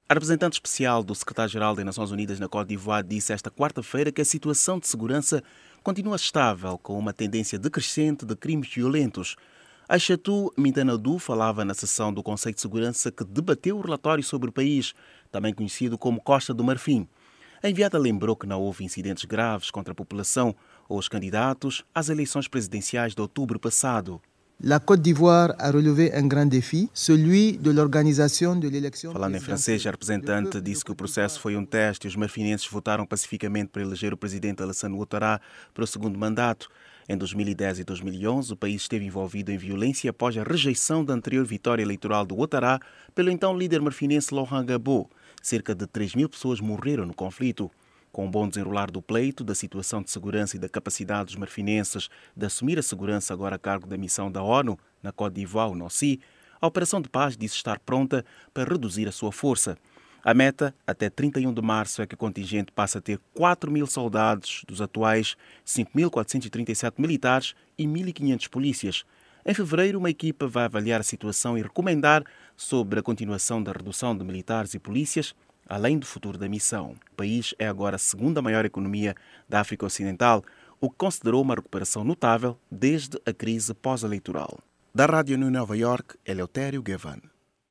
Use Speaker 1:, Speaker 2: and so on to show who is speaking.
Speaker 1: A representante especial do secretário-geral das Nações Unidas na Côte d'Ivoire disse esta quarta-feira que a situação de segurança continua estável, com uma tendência decrescente de crimes violentos. Aissatou Mintanadou falava na sessão do Conselho de Segurança que debateu o relatório sobre o país, também conhecido como Costa do Marfim. A enviada lembrou que não houve incidentes graves contra a população ou os candidatos às eleições presidenciais de outubro passado.
Speaker 2: La Côte d'Ivoire a relevé un grand défi, celui de l'organisation de l'élection.
Speaker 1: Falando em francês, a representante disse que o processo foi um teste e os marfinenses votaram pacificamente para eleger o presidente Alassane Ouattara para o segundo mandato. Em 2010 e 2011, o país esteve envolvido em violência após a rejeição da anterior vitória eleitoral de Ouattara pelo então líder marfinense Laurent Gbagbo. Cerca de 3.000 pessoas morreram no conflito. Com o bom desenrolar do pleito, da situação de segurança e da capacidade dos marfinenses de assumir a segurança agora a cargo da missão da ONU na Côte d'Ivoire, NOCI, a Operação de Paz disse estar pronta para reduzir a sua força. A meta, até 31 de março, é que o contingente passe a ter 4.000 soldados, dos atuais 5.437 militares e 1.500 polícias. Em fevereiro, uma equipa vai avaliar a situação e recomendar sobre a continuação da redução de militares e polícias, além do futuro da missão. O país é agora a segunda maior economia da África Ocidental, o que considerou uma recuperação notável desde a crise pós-eleitoral. Da Rádio New Nova York, Eleutério Gavan.